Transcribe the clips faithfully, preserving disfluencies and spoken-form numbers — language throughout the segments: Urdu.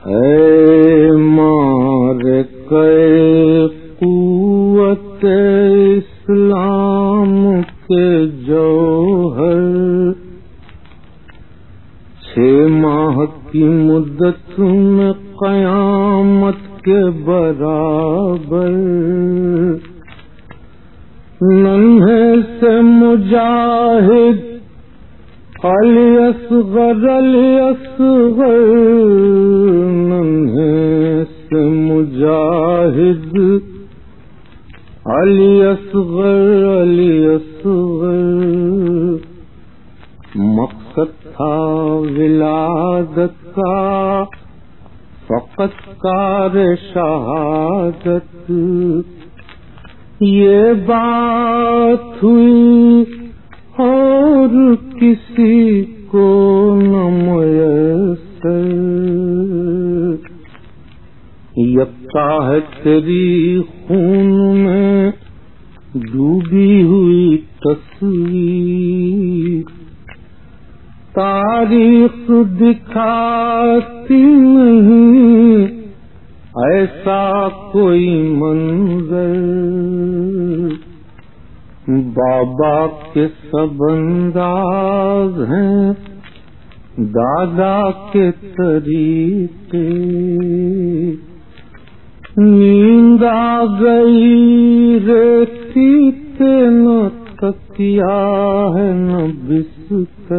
اے مار کے قوت اسلام کے جوہر، چھ ماہ کی مدت میں قیامت کے برابر، ننھے سے مجاہد علی اصغر علی اصغر، ننھے سے مجاہد علی اصغر علی اصغر، مقصد تھا ولادت کا فقط کار شہادت، یہ بات ہوئی اور کسی کو نہ میسر، یکتا ہے تیری خون میں ڈوبی ہوئی تصویر، تاریخ دکھاتی نہیں ایسا کوئی منظر، بابا کے سب انداز ہیں دادا کے طریقے، نیند آ گئی ریتی پہ نہ تکیا ہے نہ بستر،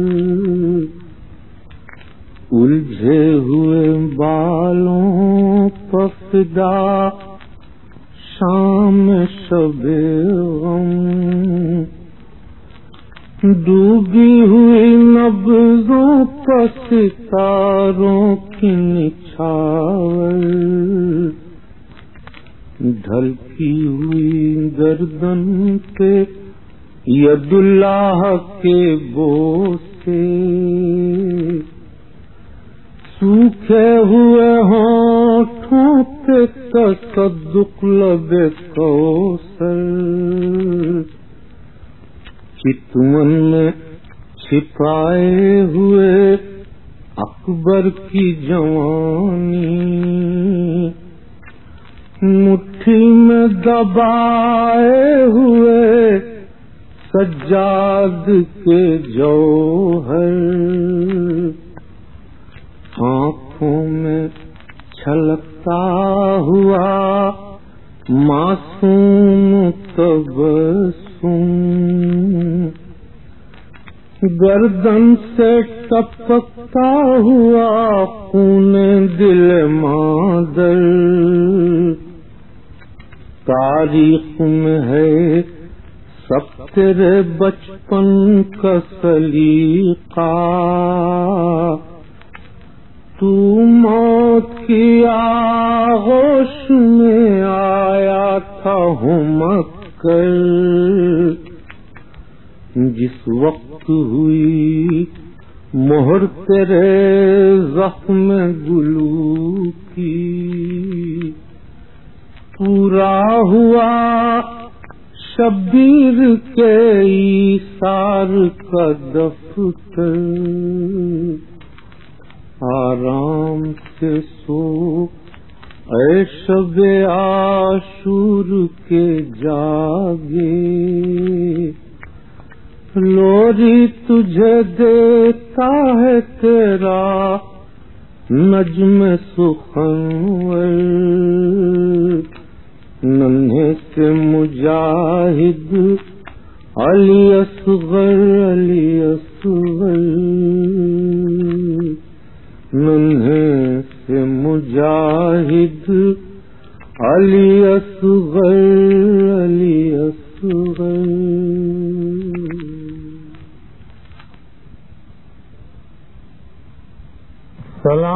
الجھے ہوئے بالوں پر فدا شام شب غم، ڈوبی ہوئی نبضوں پر ستاروں کی نچھاور، ڈھلکی ہوئی گردن پہ ید اللہ کے بوسے، سوکھے ہوئے ہونٹوں پہ تصدق لب کوثر، چتون میں چھپائے ہوئے اکبر کی جوانی، مٹھی میں دبائے ہوئے سجاد کے جوہر، آنکھوں میں چھلکتا ہوا معصوم تبسم، گردن سے ٹپکتا ہوا خون دل مادر، تاریخ میں ہے سب تیرے بچپن کا سلیقہ، تو موت کی آغوش میں آیا تھا ہمکر، جس وقت ہوئی مہر تیرے زخم گلو کی، پورا ہوا شبیر کے ایثار کا دفتر، آرام سے سو اے شب عاشور کے جاگے، لوری تجھے دیتا ہے تیرا نجم سخنور، ننھے سے مجاہد علی اصغر علی اصغر، ننھے سے مجاہد علی اصغر علی اصغر۔